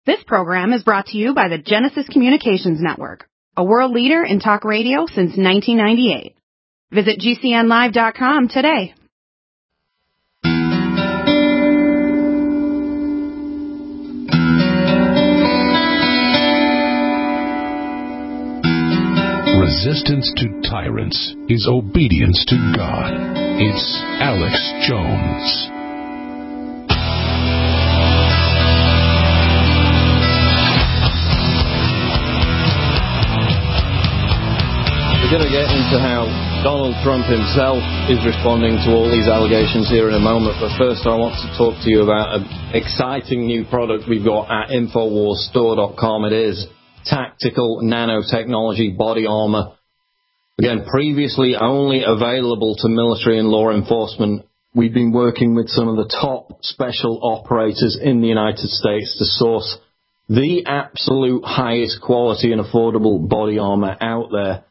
This program is brought to you by the Genesis Communications Network, a world leader in talk radio since 1998. Visit GCNlive.com today. Resistance to tyrants is obedience to God. It's Alex Jones. We're going to get into how Donald Trump himself is responding to all these allegations here in a moment, but first I want to talk to you about an exciting new product we've got at InfoWarsStore.com. It is tactical nanotechnology body armor. Again, previously only available to military and law enforcement. We've been working with some of the top special operators in the United States to source the absolute highest quality and affordable body armor out there.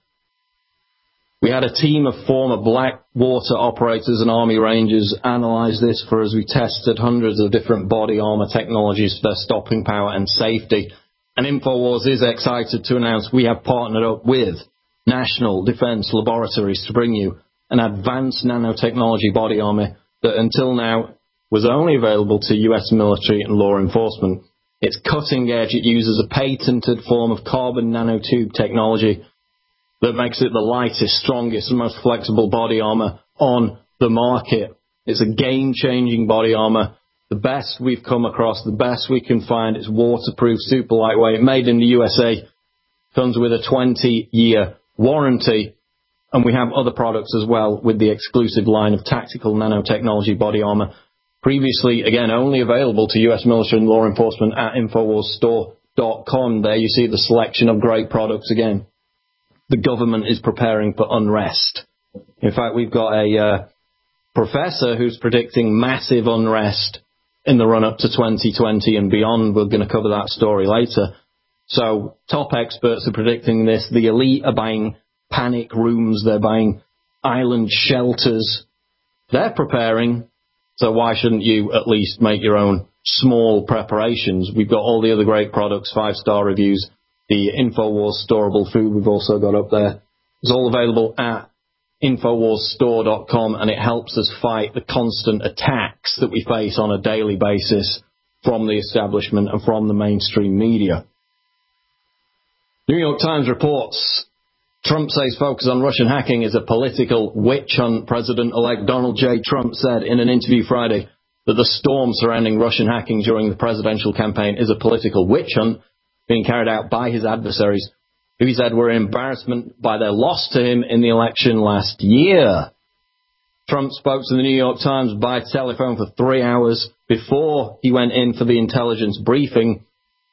We had a team of former Blackwater operators and Army Rangers analyze this for us. We tested hundreds of different body armor technologies for their stopping power and safety. And InfoWars is excited to announce we have partnered up with National Defense Laboratories to bring you an advanced nanotechnology body armor that until now was only available to U.S. military and law enforcement. It's cutting edge. It uses a patented form of carbon nanotube technology that makes it the lightest, strongest, and most flexible body armor on the market. It's a game-changing body armor. The best we've come across, the best we can find. It's waterproof, super lightweight, made in the USA. Comes with a 20-year warranty. And we have other products as well with the exclusive line of tactical nanotechnology body armor. Previously, again, only available to U.S. military and law enforcement at InfoWarsStore.com. There you see the selection of great products again. The government is preparing for unrest. In fact, we've got a professor who's predicting massive unrest in the run-up to 2020 and beyond. We're going to cover that story later. So top experts are predicting this. The elite are buying panic rooms. They're buying island shelters. They're preparing. So why shouldn't you at least make your own small preparations? We've got all the other great products, 5-star reviews. The InfoWars storable food we've also got up there. It's all available at InfoWarsStore.com, and it helps us fight the constant attacks that we face on a daily basis from the establishment and from the mainstream media. New York Times reports Trump says focus on Russian hacking is a political witch hunt. President-elect Donald J. Trump said in an interview Friday that the storm surrounding Russian hacking during the presidential campaign is a political witch hunt being carried out by his adversaries, who he said were an embarrassment by their loss to him in the election last year. Trump spoke to the New York Times by telephone for 3 hours before he went in for the intelligence briefing.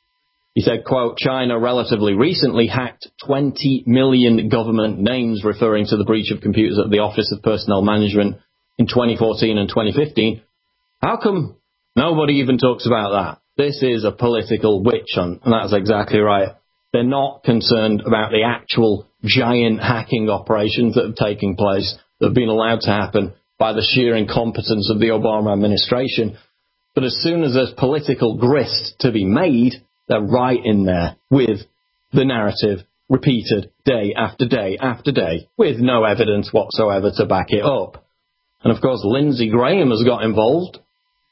He said, quote, China relatively recently hacked 20 million government names, referring to the breach of computers at the Office of Personnel Management in 2014 and 2015. How come nobody even talks about that? This is a political witch hunt, and that's exactly right. They're not concerned about the actual giant hacking operations that have taken place, that have been allowed to happen by the sheer incompetence of the Obama administration. But as soon as there's political grist to be made, they're right in there with the narrative repeated day after day after day with no evidence whatsoever to back it up. And of course, Lindsey Graham has got involved.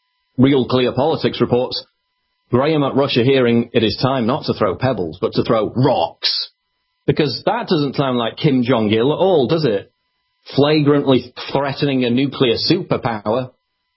Real Clear Politics reports Graham at Russia hearing it is time not to throw pebbles, but to throw rocks. Because that doesn't sound like Kim Jong-il at all, does it? Flagrantly threatening a nuclear superpower.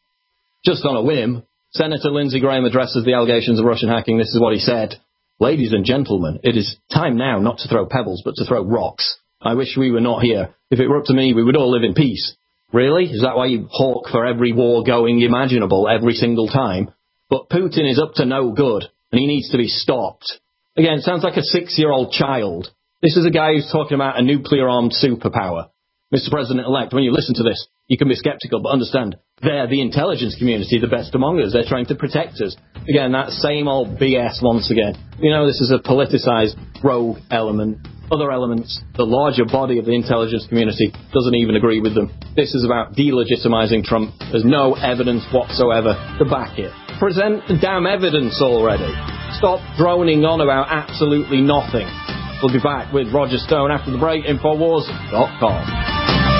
Just on a whim, Senator Lindsey Graham addresses the allegations of Russian hacking. This is what he said. Ladies and gentlemen, it is time now not to throw pebbles, but to throw rocks. I wish we were not here. If it were up to me, we would all live in peace. Really? Is that why you hawk for every war going imaginable every single time? But Putin is up to no good, and he needs to be stopped. Again, it sounds like a 6-year-old child. This is a guy who's talking about a nuclear-armed superpower. Mr. President-elect, when you listen to this, you can be skeptical, but understand, they're the intelligence community, the best among us. They're trying to protect us. Again, that same old BS once again. You know, this is a politicized rogue element. Other elements, the larger body of the intelligence community doesn't even agree with them. This is about delegitimizing Trump. There's no evidence whatsoever to back it. Present the damn evidence already. stop droning on about absolutely nothing. We'll be back with Roger Stone after the break. Infowars.com.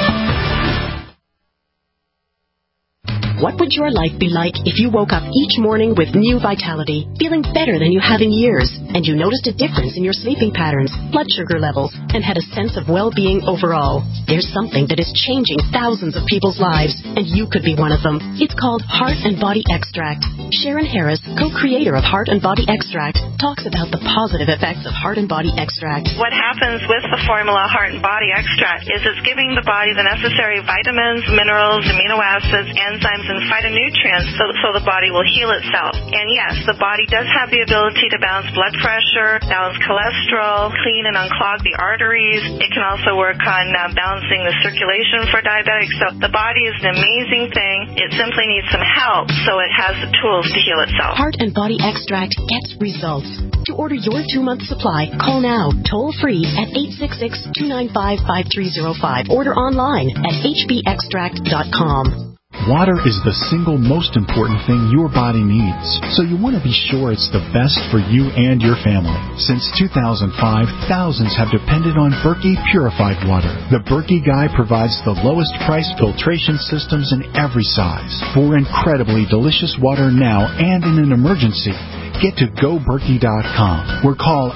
What would your life be like if you woke up each morning with new vitality, feeling better than you have in years, and you noticed a difference in your sleeping patterns, blood sugar levels, and had a sense of well-being overall? There's something that is changing thousands of people's lives, and you could be one of them. It's called Heart and Body Extract. Sharon Harris, co-creator of Heart and Body Extract, talks about the positive effects of Heart and Body Extract. What happens with the formula Heart and Body Extract is it's giving the body the necessary vitamins, minerals, amino acids, enzymes, and phytonutrients so the body will heal itself. And yes, the body does have the ability to balance blood pressure, balance cholesterol, clean and unclog the arteries. It can also work on balancing the circulation for diabetics. So the body is an amazing thing. It simply needs some help so it has the tools to heal itself. Heart and Body Extract gets results. To order your 2-month supply, call now, toll free at 866-295-5305. Order online at hbextract.com. Water is the single most important thing your body needs, so you want to be sure it's the best for you and your family. Since 2005, thousands have depended on Berkey Purified Water. The Berkey Guy provides the lowest price filtration systems in every size. For incredibly delicious water now and in an emergency, get to GoBerkey.com or call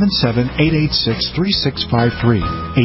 877-886-3653.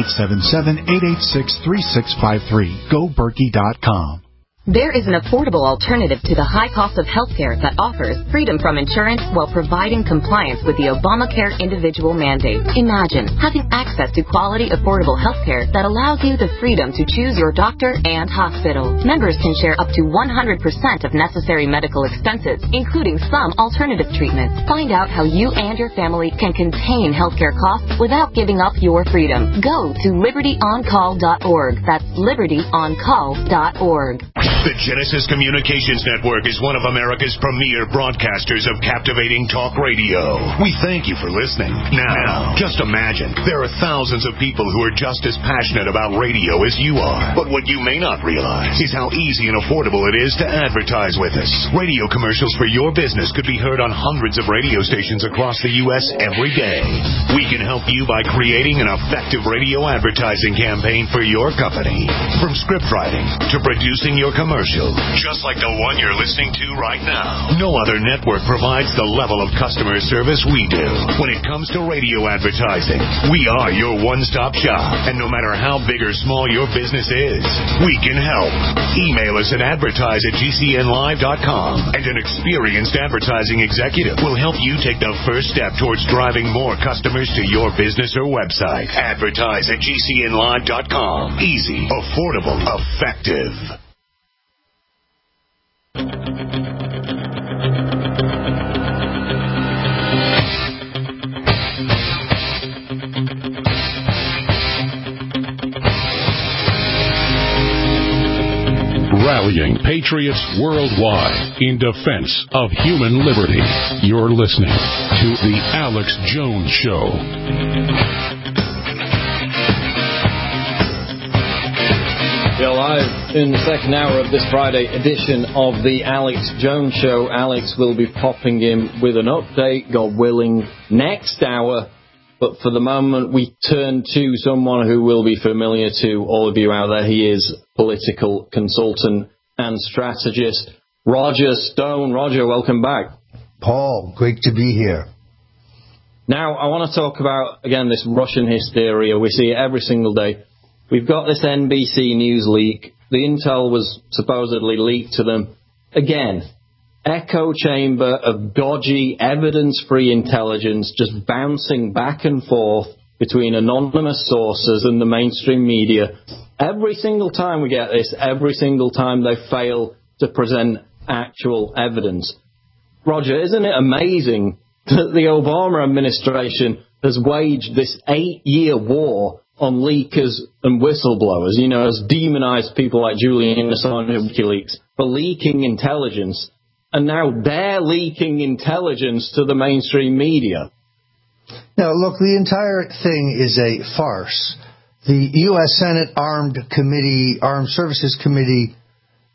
877-886-3653. GoBerkey.com. There is an affordable alternative to the high cost of healthcare that offers freedom from insurance while providing compliance with the Obamacare individual mandate. Imagine having access to quality, affordable healthcare that allows you the freedom to choose your doctor and hospital. Members can share up to 100% of necessary medical expenses, including some alternative treatments. Find out how you and your family can contain healthcare costs without giving up your freedom. Go to libertyoncall.org. That's libertyoncall.org. The Genesis Communications Network is one of America's premier broadcasters of captivating talk radio. We thank you for listening. Now, just imagine, there are thousands of people who are just as passionate about radio as you are. But what you may not realize is how easy and affordable it is to advertise with us. Radio commercials for your business could be heard on hundreds of radio stations across the U.S. every day. We can help you by creating an effective radio advertising campaign for your company. From script writing to producing your commercial, just like the one you're listening to right now. No other network provides the level of customer service we do. When it comes to radio advertising, we are your one-stop shop. And no matter how big or small your business is, we can help. Email us at advertise@gcnlive.com, and an experienced advertising executive will help you take the first step towards driving more customers to your business or website. Advertise@gcnlive.com. Easy, affordable, effective. Rallying patriots worldwide in defense of human liberty. You're listening to The Alex Jones Show. We're live in the second hour of this Friday edition of The Alex Jones Show. Alex will be popping in with an update, God willing, next hour. But for the moment, we turn to someone who will be familiar to all of you out there. He is political consultant and strategist, Roger Stone. Roger, welcome back. Paul, great to be here. Now, I want to talk about, again, this Russian hysteria. We see it every single day. We've got this NBC News leak. The intel was supposedly leaked to them. Again, echo chamber of dodgy, evidence-free intelligence just bouncing back and forth between anonymous sources and the mainstream media. Every single time we get this, every single time they fail to present actual evidence. Roger, isn't it amazing that the Obama administration has waged this 8-year war on leakers and whistleblowers, you know, has demonized people like Julian Assange and WikiLeaks for leaking intelligence, and now they're leaking intelligence to the mainstream media? Now, look, the entire thing is a farce. The U.S. Senate Armed Services Committee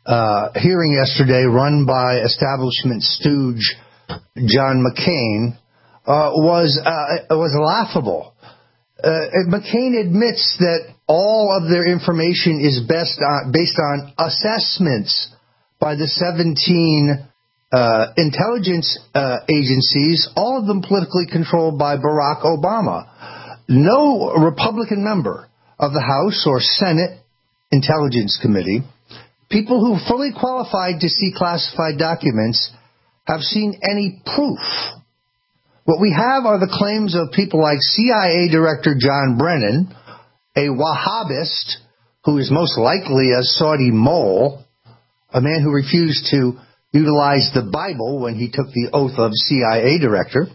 hearing yesterday, run by establishment stooge John McCain, was laughable. McCain admits that all of their information is based on assessments by the 17 intelligence agencies, all of them politically controlled by Barack Obama. No Republican member of the House or Senate Intelligence Committee, people who are fully qualified to see classified documents, have seen any proof. What we have are the claims of people like CIA Director John Brennan, a Wahhabist who is most likely a Saudi mole, a man who refused to utilize the Bible when he took the oath of CIA Director,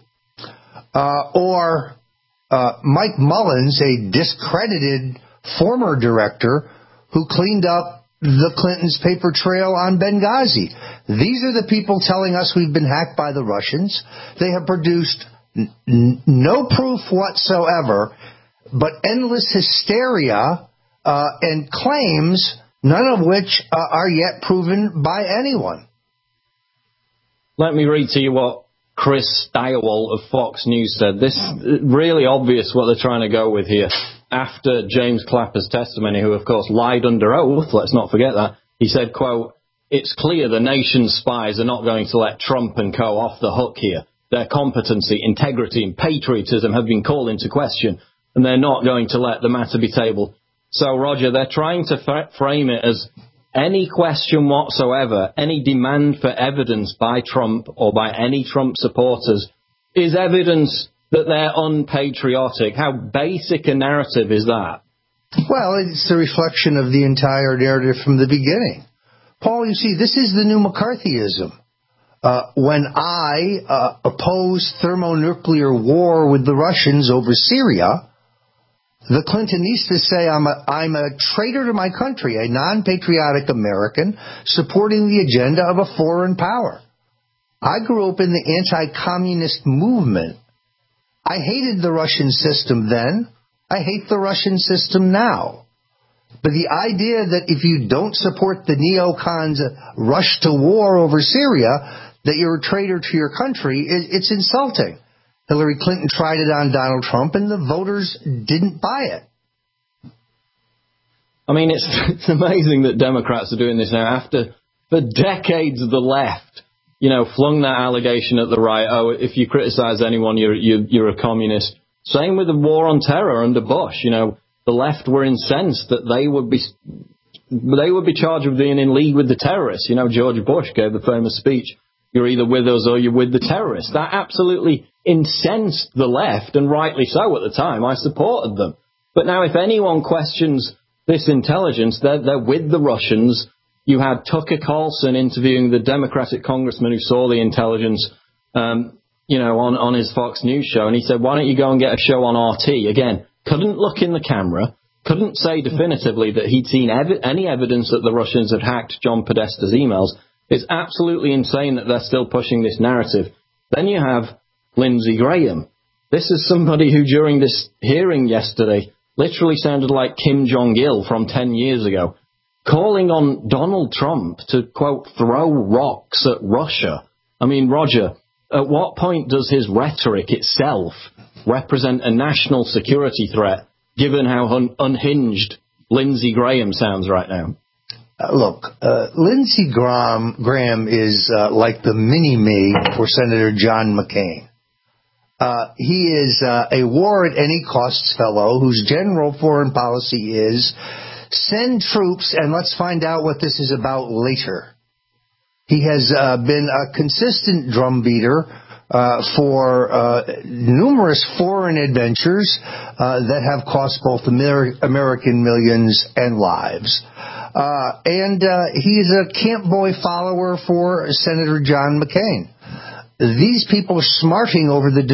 or Mike Mullins, a discredited former director who cleaned up the Clintons' paper trail on Benghazi. These are the people telling us we've been hacked by the Russians. They have produced no proof whatsoever, but endless hysteria and claims, none of which are yet proven by anyone. Let me read to you what Chris Steigerwald of Fox News said. This is really obvious what they're trying to go with here. After James Clapper's testimony, who of course lied under oath, let's not forget that, he said, quote, "It's clear the nation's spies are not going to let Trump and co. off the hook here. Their competency, integrity and patriotism have been called into question, and they're not going to let the matter be tabled." So, Roger, they're trying to frame it as any question whatsoever, any demand for evidence by Trump or by any Trump supporters is evidence that they're unpatriotic. How basic a narrative is that? Well, it's a reflection of the entire narrative from the beginning. Paul, you see, this is the new McCarthyism. When I opposed thermonuclear war with the Russians over Syria, the Clintonistas say I'm a traitor to my country, a non-patriotic American supporting the agenda of a foreign power. I grew up in the anti-communist movement. I hated the Russian system then. I hate the Russian system now. But the idea that if you don't support the neocons' rush to war over Syria, that you're a traitor to your country, it's insulting. Hillary Clinton tried it on Donald Trump, and the voters didn't buy it. I mean, it's amazing that Democrats are doing this now. After, for decades, the left, flung that allegation at the right. Oh, if you criticize anyone, you're a communist. Same with the war on terror under Bush. The left were incensed that they would be charged with being in league with the terrorists. George Bush gave the famous speech, "You're either with us or you're with the terrorists." That absolutely incensed the left, and rightly so at the time. I supported them. But now if anyone questions this intelligence, they're with the Russians. You had Tucker Carlson interviewing the Democratic congressman who saw the intelligence, on his Fox News show, and he said, "Why don't you go and get a show on RT?" Again, couldn't look in the camera, couldn't say definitively that he'd seen any evidence that the Russians had hacked John Podesta's emails. It's absolutely insane that they're still pushing this narrative. Then you have Lindsey Graham. This is somebody who, during this hearing yesterday, literally sounded like Kim Jong-il from 10 years ago, calling on Donald Trump to, quote, "throw rocks at Russia." I mean, Roger, at what point does his rhetoric itself represent a national security threat, given how unhinged Lindsey Graham sounds right now? Look, Lindsey Graham is like the mini-me for Senator John McCain. He is a war-at-any-costs fellow whose general foreign policy is send troops and let's find out what this is about later. He has been a consistent drumbeater for numerous foreign adventures that have cost both American millions and lives. And he's a camp boy follower for Senator John McCain. These people are smarting over their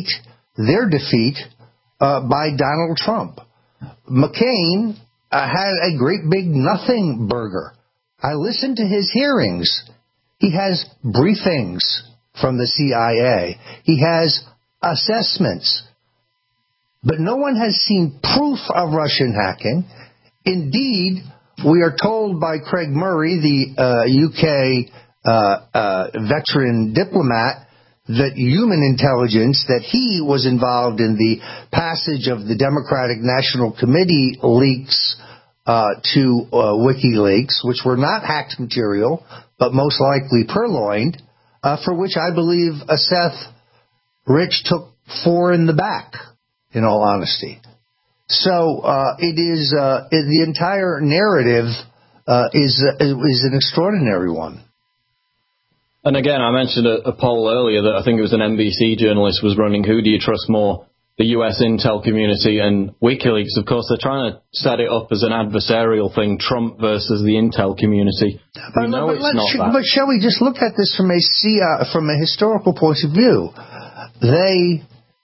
defeat by Donald Trump. McCain had a great big nothing burger. I listened to his hearings. He has briefings from the CIA. He has assessments. But no one has seen proof of Russian hacking. Indeed, we are told by Craig Murray, the UK veteran diplomat, that human intelligence, that he was involved in the passage of the Democratic National Committee leaks to WikiLeaks, which were not hacked material, but most likely purloined, for which I believe Seth Rich took 4 in the back, in all honesty. So it is the entire narrative is an extraordinary one. And again, I mentioned a poll earlier that I think it was an NBC journalist was running. Who do you trust more, the US intel community and WikiLeaks? Of course, they're trying to set it up as an adversarial thing, Trump versus the intel community. We know it's not that. But shall we just look at this from a historical point of view? They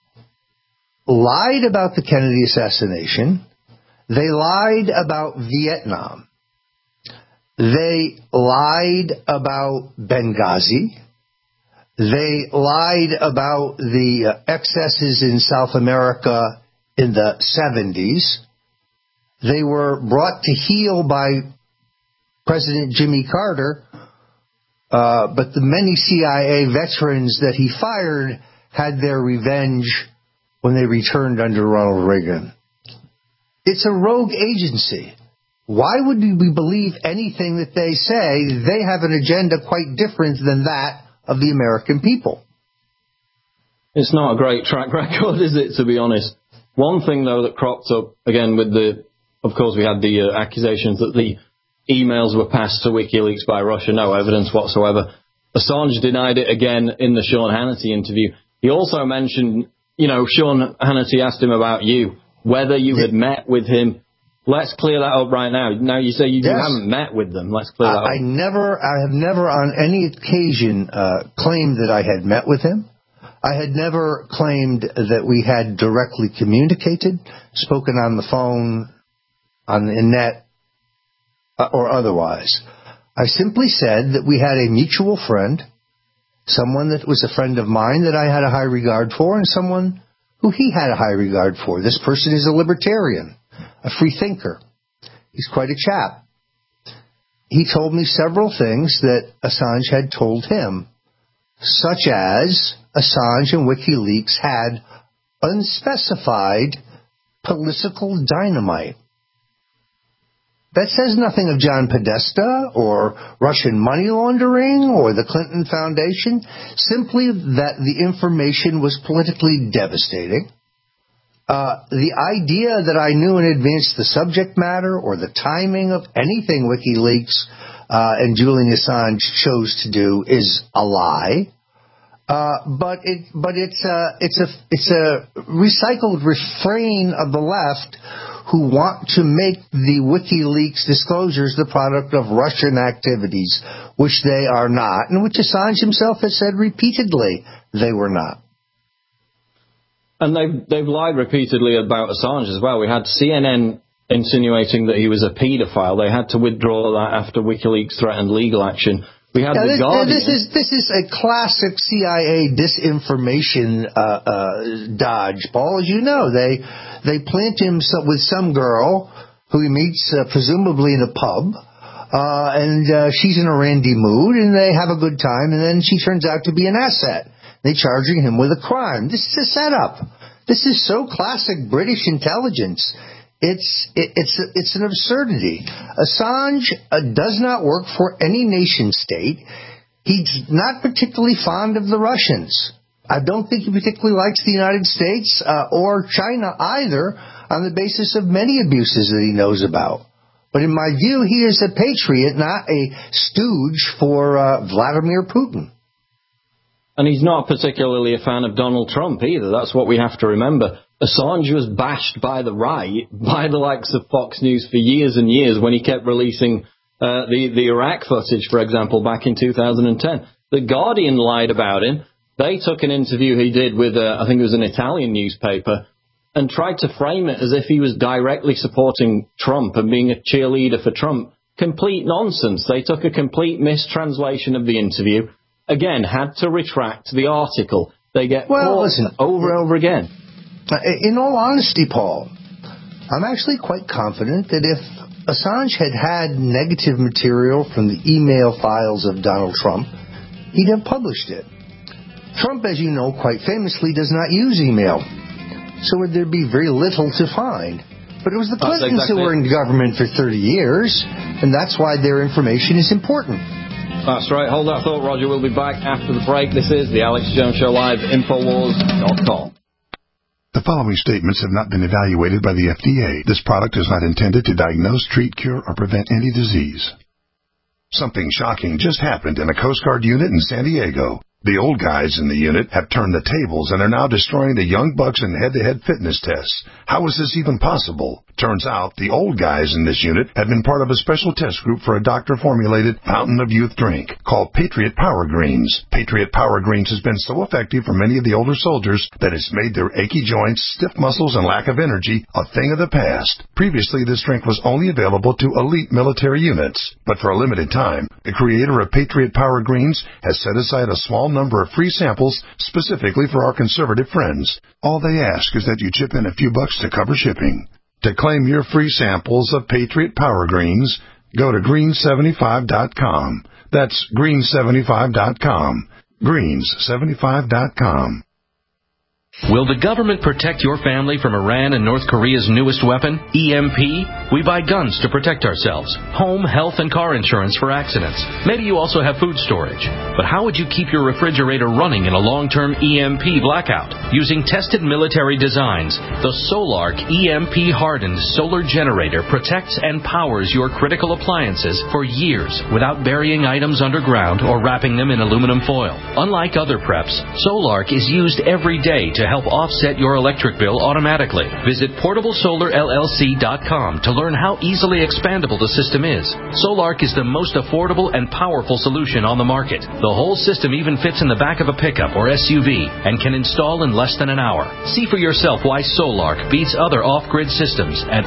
lied about the Kennedy assassination. They lied about Vietnam. They lied about Benghazi. They lied about the excesses in South America in the 70s. They were brought to heel by President Jimmy Carter, but the many CIA veterans that he fired had their revenge when they returned under Ronald Reagan. It's a rogue agency. Why would we believe anything that they say? They have an agenda quite different than that of the American people. It's not a great track record, is it, to be honest? One thing, though, that cropped up, again, of course, we had the accusations that the emails were passed to WikiLeaks by Russia. No evidence whatsoever. Assange denied it again in the Sean Hannity interview. He also mentioned, Sean Hannity asked him about you, whether you had met with him. Let's clear that up right now. Now you say you haven't met with them. Let's clear that up. I have never on any occasion claimed that I had met with him. I had never claimed that we had directly communicated, spoken on the phone, on the net, or otherwise. I simply said that we had a mutual friend, someone that was a friend of mine that I had a high regard for, and someone who he had a high regard for. This person is a libertarian, a free thinker. He's quite a chap. He told me several things that Assange had told him, such as Assange and WikiLeaks had unspecified political dynamite. That says nothing of John Podesta or Russian money laundering or the Clinton Foundation, simply that the information was politically devastating. The idea that I knew in advance the subject matter or the timing of anything WikiLeaks and Julian Assange chose to do is a lie. But it's a recycled refrain of the left who want to make the WikiLeaks disclosures the product of Russian activities, which they are not, and which Assange himself has said repeatedly they were not. And they've lied repeatedly about Assange as well. We had CNN insinuating that he was a paedophile. They had to withdraw that after WikiLeaks threatened legal action. We had The Guardian. This is a classic CIA disinformation dodge, Paul. As you know, they plant him with some girl who he meets presumably in a pub, and she's in a randy mood, and they have a good time, and then she turns out to be an asset. They're charging him with a crime. This is a setup. This is so classic British intelligence. It's an absurdity. Assange does not work for any nation state. He's not particularly fond of the Russians. I don't think he particularly likes the United States or China either, on the basis of many abuses that he knows about. But in my view, he is a patriot, not a stooge for Vladimir Putin. And he's not particularly a fan of Donald Trump either. That's what we have to remember. Assange was bashed by the right, by the likes of Fox News for years and years when he kept releasing the Iraq footage, for example, back in 2010. The Guardian lied about him. They took an interview he did with, I think it was an Italian newspaper, and tried to frame it as if he was directly supporting Trump and being a cheerleader for Trump. Complete nonsense. They took a complete mistranslation of the interview. Again, had to retract the article. They get caught over and over again. In all honesty, Paul, I'm actually quite confident that if Assange had negative material from the email files of Donald Trump, he'd have published it. Trump, as you know, quite famously does not use email. So would there be very little to find. But it was the Clintons who were in government for 30 years, and that's why their information is important. That's right. Hold that thought, Roger. We'll be back after the break. This is the Alex Jones Show Live, Infowars.com. The following statements have not been evaluated by the FDA. This product is not intended to diagnose, treat, cure, or prevent any disease. Something shocking just happened in a Coast Guard unit in San Diego. The old guys in the unit have turned the tables and are now destroying the young bucks in head-to-head fitness tests. How is this even possible? Turns out the old guys in this unit had been part of a special test group for a doctor-formulated Fountain of Youth drink called Patriot Power Greens. Patriot Power Greens has been so effective for many of the older soldiers that it's made their achy joints, stiff muscles, and lack of energy a thing of the past. Previously, this drink was only available to elite military units, but for a limited time, the creator of Patriot Power Greens has set aside a small number of free samples specifically for our conservative friends. All they ask is that you chip in a few bucks to cover shipping. To claim your free samples of Patriot Power Greens, go to greens75.com. That's greens75.com. Greens75.com. Will the government protect your family from Iran and North Korea's newest weapon, EMP? We buy guns to protect ourselves, home, health, and car insurance for accidents. Maybe you also have food storage. But how would you keep your refrigerator running in a long-term EMP blackout? Using tested military designs, the Solark EMP-hardened solar generator protects and powers your critical appliances for years without burying items underground or wrapping them in aluminum foil. Unlike other preps, Solark is used every day to help offset your electric bill automatically. Visit PortableSolarLLC.com to learn how easily expandable the system is. Solark is the most affordable and powerful solution on the market. The whole system even fits in the back of a pickup or SUV and can install in less than an hour. See for yourself why Solark beats other off-grid systems at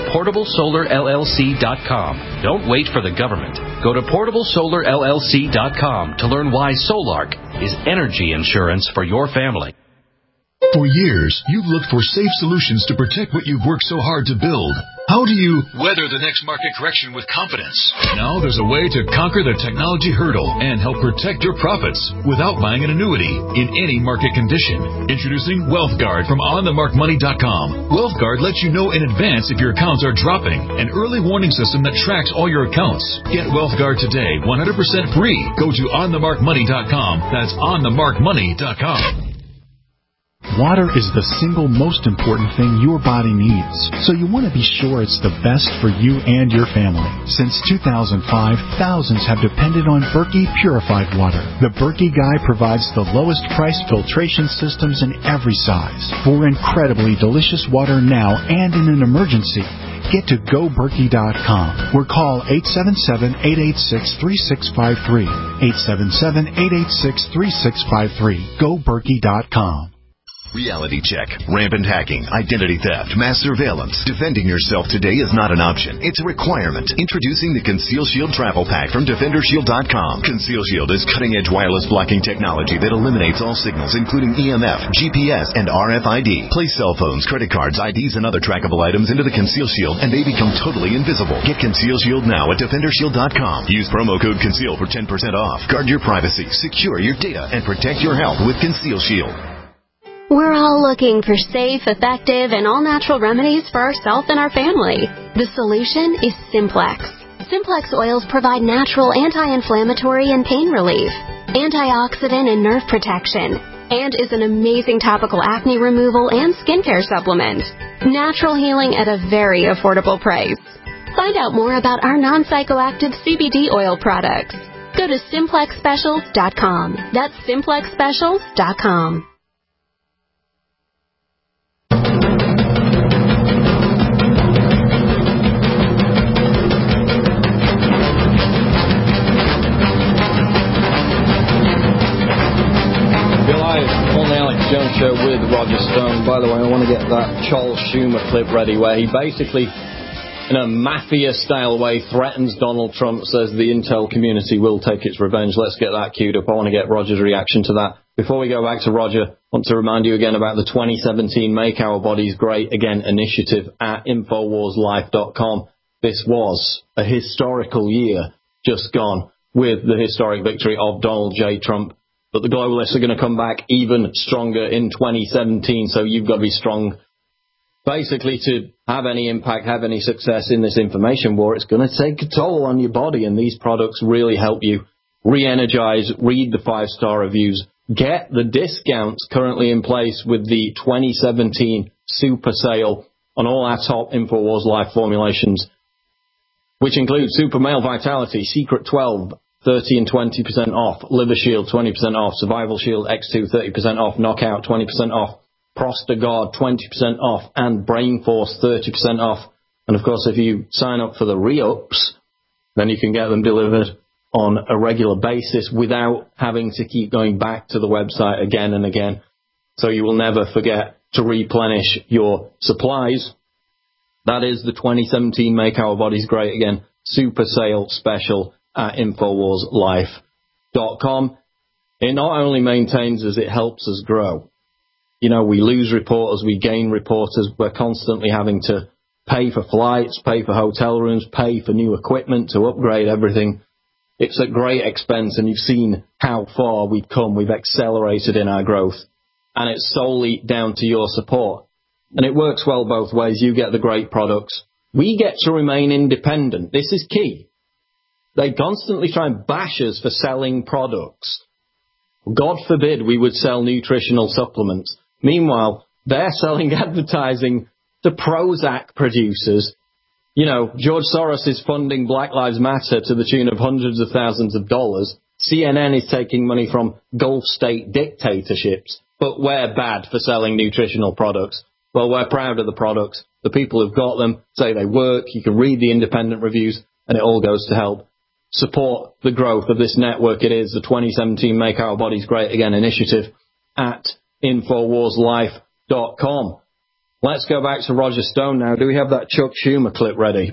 PortableSolarLLC.com. Don't wait for the government. Go to PortableSolarLLC.com to learn why Solark is energy insurance for your family. For years, you've looked for safe solutions to protect what you've worked so hard to build. How do you weather the next market correction with confidence? Now there's a way to conquer the technology hurdle and help protect your profits without buying an annuity in any market condition. Introducing WealthGuard from OnTheMarkMoney.com. WealthGuard lets you know in advance if your accounts are dropping. An early warning system that tracks all your accounts. Get WealthGuard today, 100% free. Go to OnTheMarkMoney.com. That's OnTheMarkMoney.com. Water is the single most important thing your body needs, so you want to be sure it's the best for you and your family. Since 2005, thousands have depended on Berkey purified water. The Berkey Guy provides the lowest price filtration systems in every size. For incredibly delicious water now and in an emergency, get to GoBerkey.com or call 877-886-3653. 877-886-3653. GoBerkey.com. Reality check, rampant hacking, identity theft, mass surveillance. Defending yourself today is not an option. It's a requirement. Introducing the Conceal Shield Travel Pack from DefenderShield.com. Conceal Shield is cutting-edge wireless blocking technology that eliminates all signals, including EMF, GPS, and RFID. Place cell phones, credit cards, IDs, and other trackable items into the Conceal Shield, and they become totally invisible. Get Conceal Shield now at DefenderShield.com. Use promo code CONCEAL for 10% off. Guard your privacy, secure your data, and protect your health with Conceal Shield. We're all looking for safe, effective, and all-natural remedies for ourselves and our family. The solution is Simplex. Simplex oils provide natural anti-inflammatory and pain relief, antioxidant and nerve protection, and is an amazing topical acne removal and skincare supplement. Natural healing at a very affordable price. Find out more about our non-psychoactive CBD oil products. Go to SimplexSpecials.com. That's SimplexSpecials.com. Jones Show with Roger Stone. By the way, I want to get that Charles Schumer clip ready where he basically, in a mafia-style way, threatens Donald Trump, says the intel community will take its revenge. Let's get that queued up. I want to get Roger's reaction to that. Before we go back to Roger, I want to remind you again about the 2017 Make Our Bodies Great Again initiative at InfoWarsLife.com. This was a historical year just gone with the historic victory of Donald J. Trump But the globalists are going to come back even stronger in 2017, so you've got to be strong. Basically, to have any impact, have any success in this information war, it's going to take a toll on your body, and these products really help you re-energize, read the 5-star reviews, get the discounts currently in place with the 2017 super sale on all our top InfoWars Life formulations, which include Super Male Vitality, Secret 12, 30 and 20% off, Liver Shield 20% off, Survival Shield X2 30% off, Knockout 20% off, ProstaGuard 20% off, and Brain Force 30% off. And of course, if you sign up for the re-ups, then you can get them delivered on a regular basis without having to keep going back to the website again and again. So you will never forget to replenish your supplies. That is the 2017 Make Our Bodies Great Again super sale special at InfoWarsLife.com. It not only maintains us, it helps us grow. You know, we lose reporters, we gain reporters. We're constantly having to pay for flights, pay for hotel rooms, pay for new equipment to upgrade everything. It's at great expense, and you've seen how far we've come. We've accelerated in our growth, and it's solely down to your support. And it works well both ways. You get the great products. We get to remain independent. This is key. They constantly try and bash us for selling products. God forbid we would sell nutritional supplements. Meanwhile, they're selling advertising to Prozac producers. You know, George Soros is funding Black Lives Matter to the tune of hundreds of thousands of dollars. CNN is taking money from Gulf state dictatorships. But we're bad for selling nutritional products. Well, we're proud of the products. The people who've got them say they work. You can read the independent reviews, and it all goes to help support the growth of this network. It is the 2017 Make Our Bodies Great Again initiative at InfoWarsLife.com. Let's go back to Roger Stone now. Do we have that Chuck Schumer clip ready?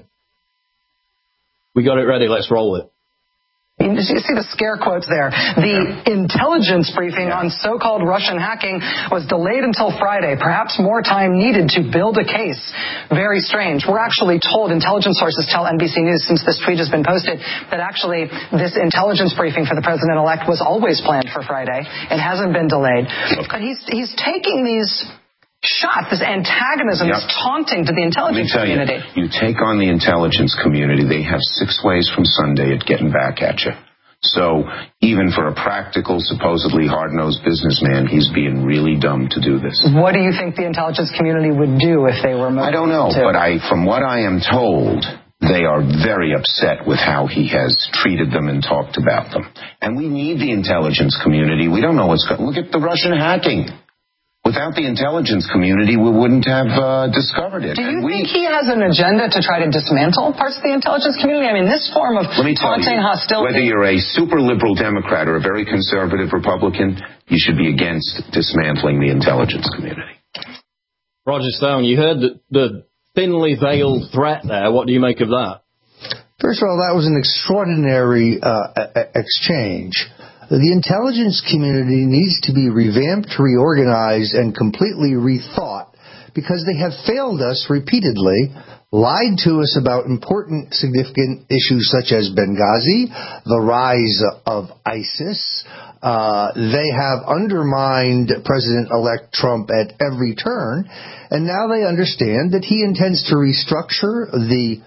We got it ready. Let's roll it. You see the scare quotes there. The intelligence briefing on so-called Russian hacking was delayed until Friday. Perhaps more time needed to build a case. Very strange. We're actually told, intelligence sources tell NBC News since this tweet has been posted, that actually this intelligence briefing for the president-elect was always planned for Friday. It hasn't been delayed. But he's taking these shots, this antagonism, this taunting to the intelligence community. You take on the intelligence community, they have 6 ways from Sunday at getting back at you. So even for a practical, supposedly hard-nosed businessman, he's being really dumb to do this. What do you think the intelligence community would do if they were motivated? I don't know, but from what I am told, they are very upset with how he has treated them and talked about them. And we need the intelligence community. We don't know what's going on. Look at the Russian hacking. Without the intelligence community, we wouldn't have discovered it. Do you think he has an agenda to try to dismantle parts of the intelligence community? I mean, this form of taunting hostility. Whether you're a super liberal Democrat or a very conservative Republican, you should be against dismantling the intelligence community. Roger Stone, you heard the thinly veiled threat there. What do you make of that? First of all, that was an extraordinary exchange. The intelligence community needs to be revamped, reorganized, and completely rethought because they have failed us repeatedly, lied to us about important, significant issues such as Benghazi, the rise of ISIS. They have undermined President-elect Trump at every turn, and now they understand that he intends to restructure the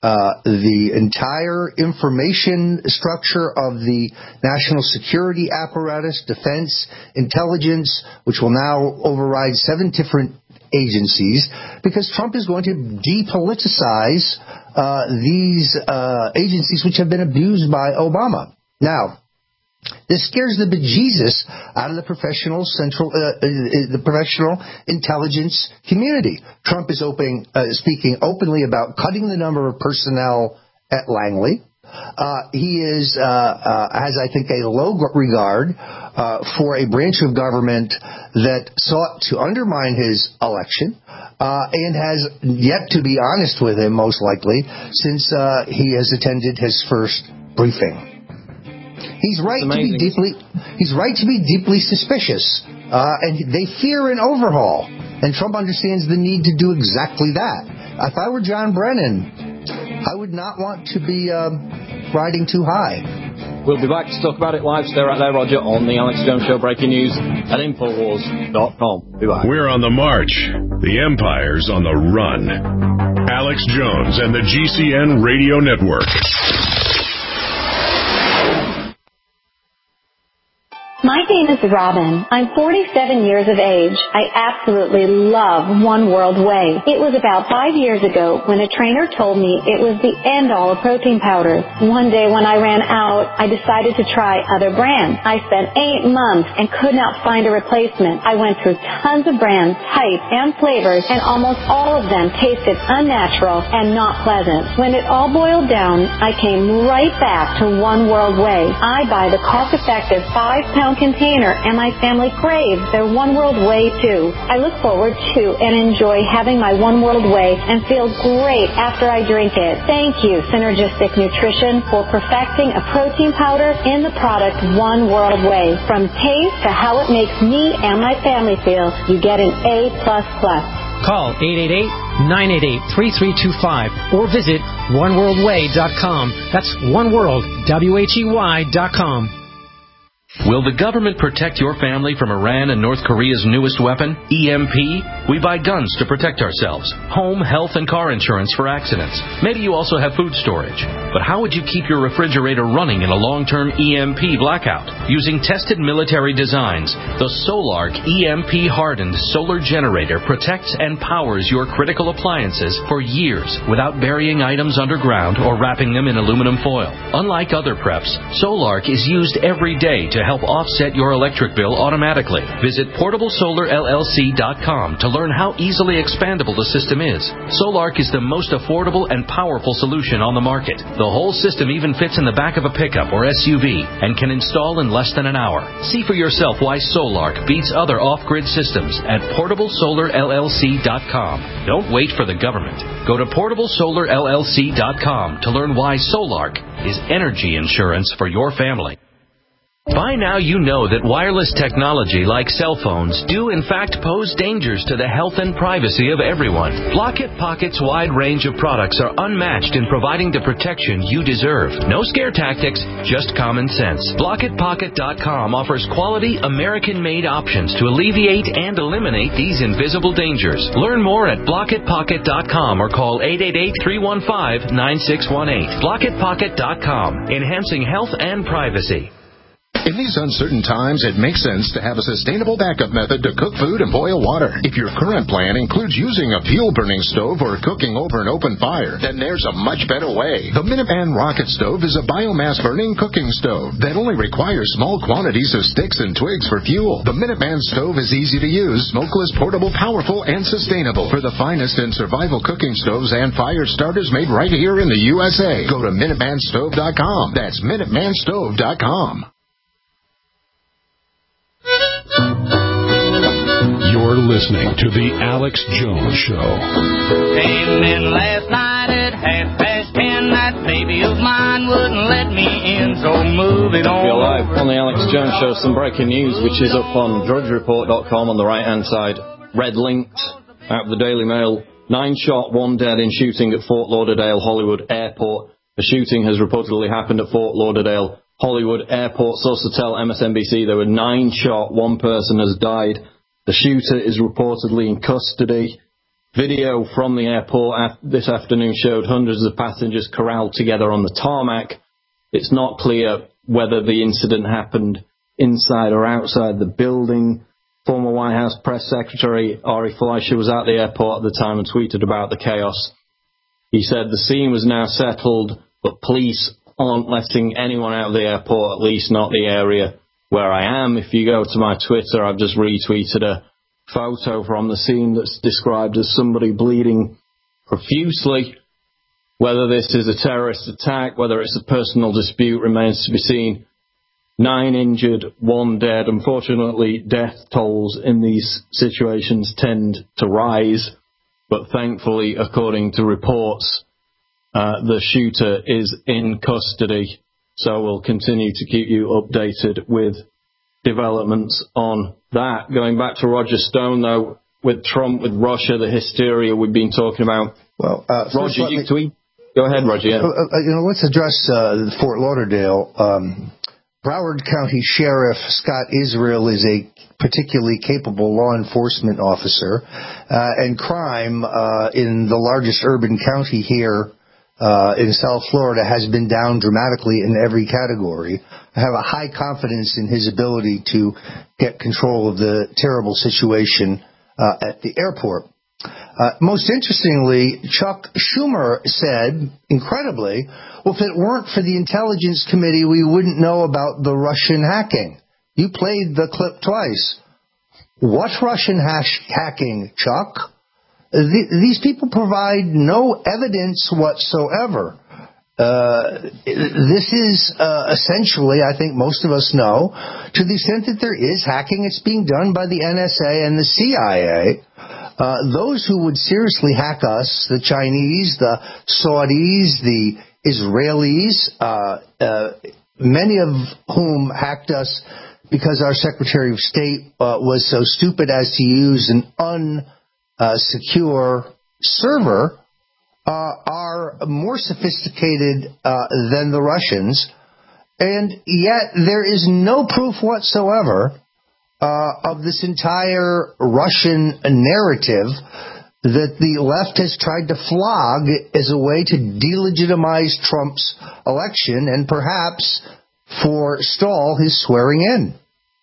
entire information structure of the national security apparatus, defense, intelligence, which will now override 7 different agencies, because Trump is going to depoliticize these agencies which have been abused by Obama. Now, this scares the bejesus out of the professional intelligence community. Trump is speaking openly about cutting the number of personnel at Langley. He has, I think, a low regard for a branch of government that sought to undermine his election and has yet to be honest with him, most likely, since he has attended his first briefing. He's right to be deeply suspicious, and they fear an overhaul. And Trump understands the need to do exactly that. If I were John Brennan, I would not want to be riding too high. We'll be back to talk about it live. Stay right there, Roger, on the Alex Jones Show. Breaking news at Infowars.com. Be back. We're on the march. The Empire's on the run. Alex Jones and the GCN Radio Network. My name is Robin. I'm 47 years of age. I absolutely love One World Whey. It was about 5 years ago when a trainer told me it was the end-all of protein powders. One day when I ran out, I decided to try other brands. I spent 8 months and could not find a replacement. I went through tons of brands, types, and flavors, and almost all of them tasted unnatural and not pleasant. When it all boiled down, I came right back to One World Whey. I buy the cost-effective 5-pound container, and my family craves their One World Whey too. I look forward to and enjoy having my One World Whey and feel great after I drink it. Thank you, Synergistic Nutrition, for perfecting a protein powder in the product One World Whey. From taste to how it makes me and my family feel, you get an A++. Call 888-988-3325 or visit oneworldwhey.com. That's oneworld.com. Will the government protect your family from Iran and North Korea's newest weapon, EMP? We buy guns to protect ourselves, home, health, and car insurance for accidents. Maybe you also have food storage. But how would you keep your refrigerator running in a long-term EMP blackout? Using tested military designs, the Solark EMP-hardened solar generator protects and powers your critical appliances for years without burying items underground or wrapping them in aluminum foil. Unlike other preps, Solark is used every day to help offset your electric bill automatically. Visit PortableSolarLLC.com to learn how easily expandable the system is. Solark is the most affordable and powerful solution on the market. The whole system even fits in the back of a pickup or SUV and can install in less than an hour. See for yourself why Solark beats other off-grid systems at PortableSolarLLC.com. Don't wait for the government. Go to PortableSolarLLC.com to learn why Solark is energy insurance for your family. By now you know that wireless technology like cell phones do in fact pose dangers to the health and privacy of everyone. Blockit Pocket's wide range of products are unmatched in providing the protection you deserve. No scare tactics, just common sense. BlockitPocket.com offers quality American-made options to alleviate and eliminate these invisible dangers. Learn more at BlockitPocket.com or call 888-315-9618. BlockitPocket.com, enhancing health and privacy. In these uncertain times, it makes sense to have a sustainable backup method to cook food and boil water. If your current plan includes using a fuel-burning stove or cooking over an open fire, then there's a much better way. The Minuteman Rocket Stove is a biomass-burning cooking stove that only requires small quantities of sticks and twigs for fuel. The Minuteman Stove is easy to use, smokeless, portable, powerful, and sustainable. For the finest in survival cooking stoves and fire starters made right here in the USA, go to MinutemanStove.com. That's MinutemanStove.com. You're listening to The Alex Jones Show. Came in last night at 10:30. That baby of mine wouldn't let me in, so move it on. You're live on The Alex Jones Show. Some breaking news, which is up on drudgereport.com on the right-hand side. Red linked out of the Daily Mail. 9 shot, 1 dead in shooting at Fort Lauderdale Hollywood Airport. A shooting has reportedly happened at Fort Lauderdale Hollywood Airport. Sources tell MSNBC there were 9 shot, 1 person has died. The shooter is reportedly in custody. Video from the airport this afternoon showed hundreds of passengers corralled together on the tarmac. It's not clear whether the incident happened inside or outside the building. Former White House press secretary Ari Fleischer was at the airport at the time and tweeted about the chaos. He said the scene was now settled, but police aren't letting anyone out of the airport, at least not the area where I am. If you go to my Twitter, I've just retweeted a photo from the scene that's described as somebody bleeding profusely. Whether this is a terrorist attack, whether it's a personal dispute, remains to be seen. 9 injured, 1 dead. Unfortunately, death tolls in these situations tend to rise, but thankfully, according to reports, the shooter is in custody. So we'll continue to keep you updated with developments on that. Going back to Roger Stone, though, with Trump, with Russia, the hysteria we've been talking about. Well, Roger, you tweet. Go ahead, Roger. Yeah. Let's address Fort Lauderdale. Broward County Sheriff Scott Israel is a particularly capable law enforcement officer, and crime in the largest urban county here in South Florida has been down dramatically in every category. I have a high confidence in his ability to get control of the terrible situation at the airport. Most interestingly, Chuck Schumer said, incredibly, well, if it weren't for the Intelligence Committee, we wouldn't know about the Russian hacking. You played the clip twice. What Russian hacking, Chuck? These people provide no evidence whatsoever. This is essentially, I think most of us know, to the extent that there is hacking, it's being done by the NSA and the CIA. Those who would seriously hack us, the Chinese, the Saudis, the Israelis, many of whom hacked us because our Secretary of State was so stupid as to use an unsecure server, are more sophisticated than the Russians, and yet there is no proof whatsoever of this entire Russian narrative that the left has tried to flog as a way to delegitimize Trump's election and perhaps forestall his swearing in.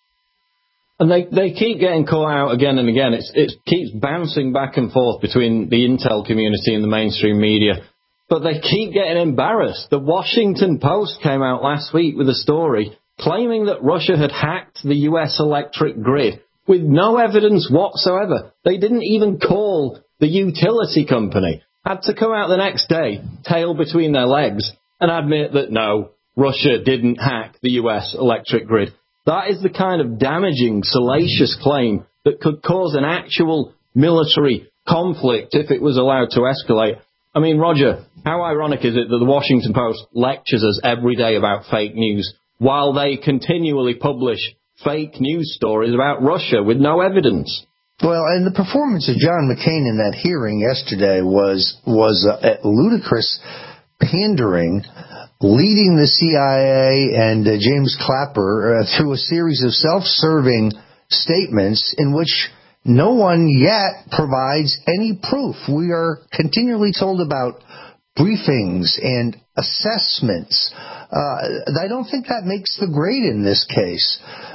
And they keep getting caught out again and again. It keeps bouncing back and forth between the intel community and the mainstream media. But they keep getting embarrassed. The Washington Post came out last week with a story claiming that Russia had hacked the U.S. electric grid with no evidence whatsoever. They didn't even call the utility company. Had to come out the next day, tail between their legs, and admit that no, Russia didn't hack the U.S. electric grid. That is the kind of damaging, salacious claim that could cause an actual military conflict if it was allowed to escalate. I mean, Roger, how ironic is it that the Washington Post lectures us every day about fake news while they continually publish fake news stories about Russia with no evidence? Well, and the performance of John McCain in that hearing yesterday was ludicrous pandering, leading the CIA and James Clapper through a series of self-serving statements in which no one yet provides any proof. We are continually told about briefings and assessments. I don't think that makes the grade in this case.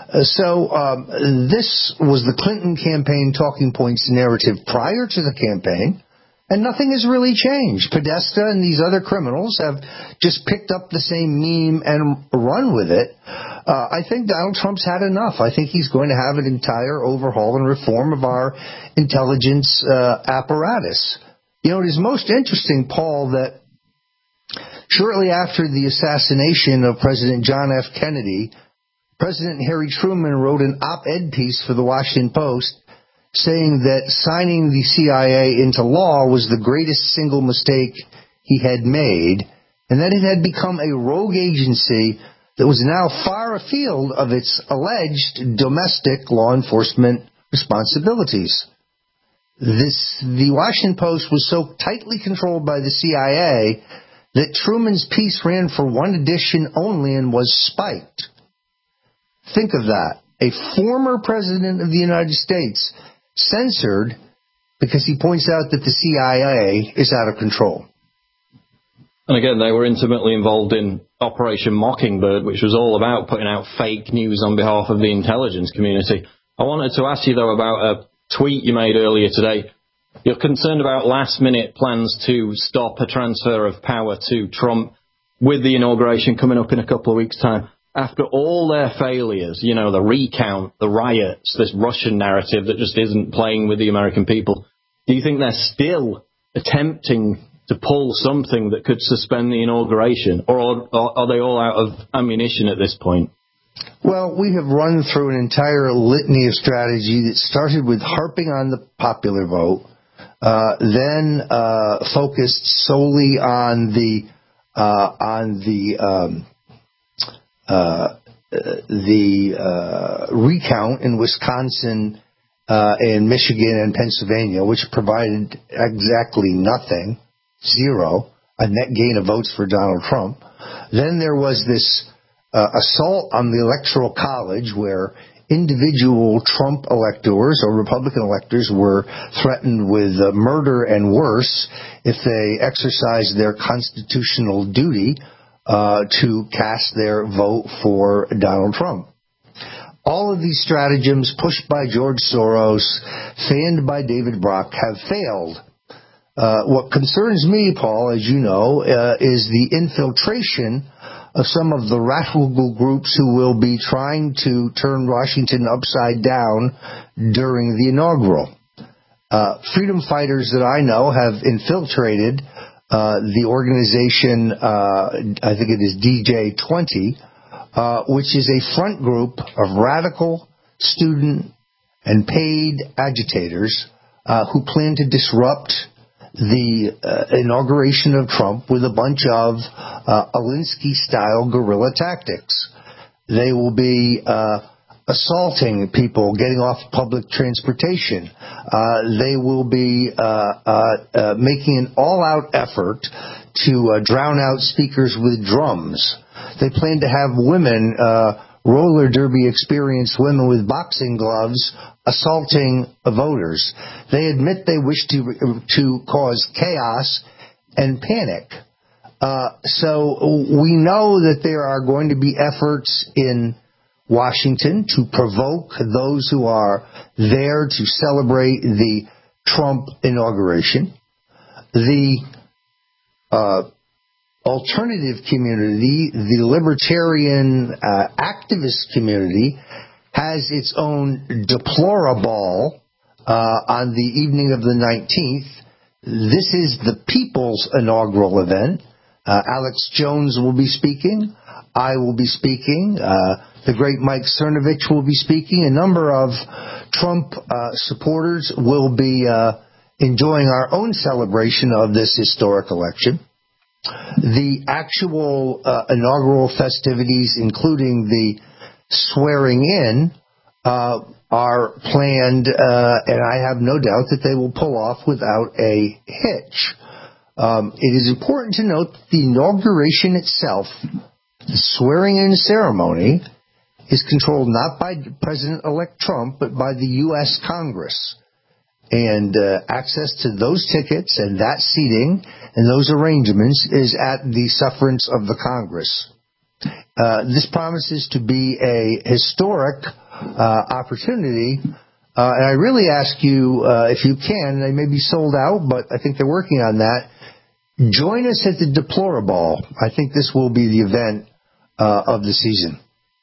This was the Clinton campaign talking points narrative prior to the campaign, and nothing has really changed. Podesta and these other criminals have just picked up the same meme and run with it. I think Donald Trump's had enough. I think he's going to have an entire overhaul and reform of our intelligence apparatus. You know, it is most interesting, Paul, that shortly after the assassination of President John F. Kennedy, President Harry Truman wrote an op-ed piece for the Washington Post saying that signing the CIA into law was the greatest single mistake he had made, and that it had become a rogue agency that was now far afield of its alleged domestic law enforcement responsibilities. The Washington Post was so tightly controlled by the CIA that Truman's piece ran for one edition only and was spiked. Think of that. A former president of the United States censored because he points out that the CIA is out of control. And again, they were intimately involved in Operation Mockingbird, which was all about putting out fake news on behalf of the intelligence community. I wanted to ask you, though, about a tweet you made earlier today. You're concerned about last-minute plans to stop a transfer of power to Trump with the inauguration coming up in a couple of weeks' time. After all their failures, you know, the recount, the riots, this Russian narrative that just isn't playing with the American people, do you think they're still attempting to pull something that could suspend the inauguration, or are they all out of ammunition at this point? Well, we have run through an entire litany of strategy that started with harping on the popular vote, then focused solely on the recount in Wisconsin and Michigan and Pennsylvania, which provided exactly nothing, zero. a net gain of votes for Donald Trump. Then there was this assault on the Electoral College where individual Trump electors or Republican electors were threatened with murder and worse if they exercised their constitutional duty to cast their vote for Donald Trump. All of these stratagems pushed by George Soros, fanned by David Brock, have failed. What concerns me, Paul, as you know, is the infiltration of some of the radical groups who will be trying to turn Washington upside down during the inaugural. Freedom fighters that I know have infiltrated the organization, I think it is DJ20, which is a front group of radical, student, and paid agitators who plan to disrupt the inauguration of Trump with a bunch of Alinsky-style guerrilla tactics. They will be assaulting people getting off public transportation. They will be making an all-out effort to drown out speakers with drums. They plan to have women, roller derby experienced women with boxing gloves, assaulting voters. They admit they wish to cause chaos and panic. So we know that there are going to be efforts in Washington to provoke those who are there to celebrate the Trump inauguration. The alternative community, the libertarian activist community, has its own deplorable on the evening of the 19th. This is the People's inaugural event. Alex Jones will be speaking. I will be speaking. The great Mike Cernovich will be speaking. A number of Trump supporters will be enjoying our own celebration of this historic election. The actual inaugural festivities, including the swearing in, are planned, and I have no doubt that they will pull off without a hitch. It is important to note that the inauguration itself, the swearing-in ceremony, is controlled not by President-elect Trump, but by the U.S. Congress. And access to those tickets and that seating and those arrangements is at the sufferance of the Congress. This promises to be a historic opportunity, and I really ask you, if you can, they may be sold out, but I think they're working on that. Join us at the Deplorable. I think this will be the event of the season.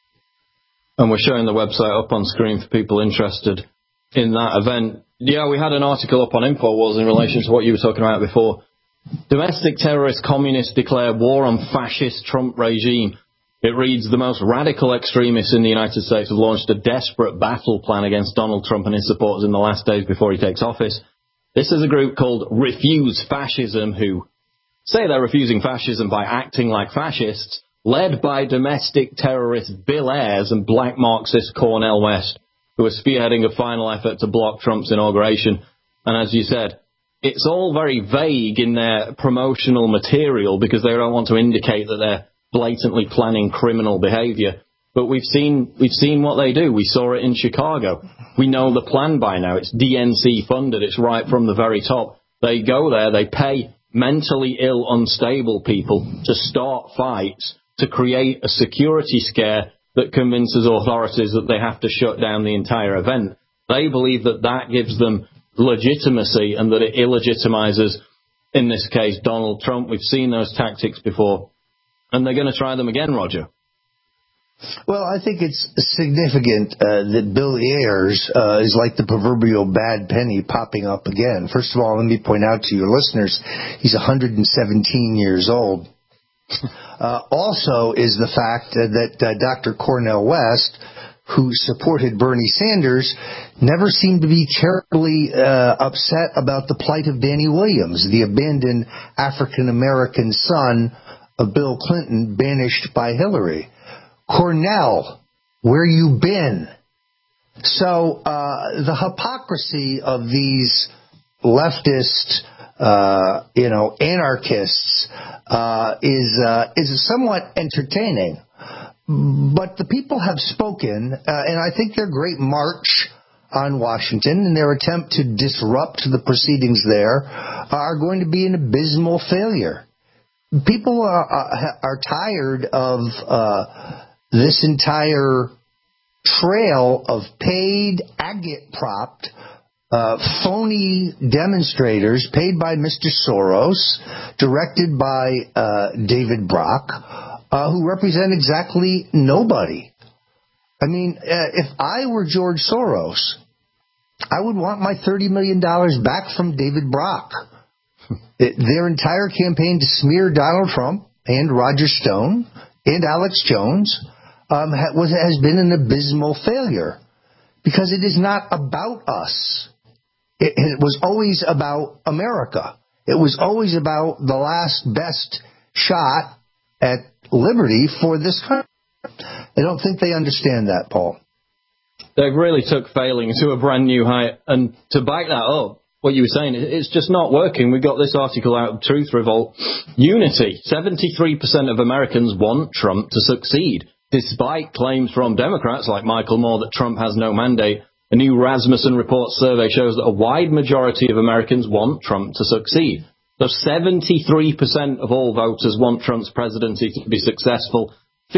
And we're showing the website up on screen for people interested in that event. Yeah, we had an article up on InfoWars in relation to what you were talking about before. Domestic terrorist communists declare war on fascist Trump regime. It reads, the most radical extremists in the United States have launched a desperate battle plan against Donald Trump and his supporters in the last days before he takes office. This is a group called Refuse Fascism, who say they're refusing fascism by acting like fascists, led by domestic terrorist Bill Ayers and black Marxist Cornel West, who are spearheading a final effort to block Trump's inauguration. And as you said, it's all very vague in their promotional material because they don't want to indicate that they're blatantly planning criminal behavior. But we've seen what they do. We saw it in Chicago. We know the plan by now. It's DNC funded. It's right from the very top. They go there, they pay mentally ill, unstable people to start fights, to create a security scare that convinces authorities that they have to shut down the entire event. They believe that that gives them legitimacy and that it illegitimizes, in this case, Donald Trump. We've seen those tactics before, and they're going to try them again, Roger. Well, I think it's significant that Bill Ayers is like the proverbial bad penny popping up again. First of all, let me point out to your listeners, he's 117 years old. Also is the fact that Dr. Cornel West, who supported Bernie Sanders, never seemed to be terribly upset about the plight of Danny Williams, the abandoned African-American son of Bill Clinton, banished by Hillary. Cornel, where you been? So the hypocrisy of these leftist anarchists is somewhat entertaining. But the people have spoken, and I think their great march on Washington and their attempt to disrupt the proceedings there are going to be an abysmal failure. People are tired of this entire trail of paid, agit-propped, phony demonstrators paid by Mr. Soros, directed by David Brock, who represent exactly nobody. I mean, if I were George Soros, I would want my $30 million back from David Brock. Their entire campaign to smear Donald Trump and Roger Stone and Alex Jones has been an abysmal failure, because it is not about us. It was always about America. It was always about the last best shot at liberty for this country. I don't think they understand that, Paul. They really took failing to a brand new height. And to back that up, what you were saying, it's just not working. We got this article out of Truth Revolt. Unity. 73% of Americans want Trump to succeed, despite claims from Democrats like Michael Moore that Trump has no mandate. A new Rasmussen Report survey shows that a wide majority of Americans want Trump to succeed. So 73% of all voters want Trump's presidency to be successful.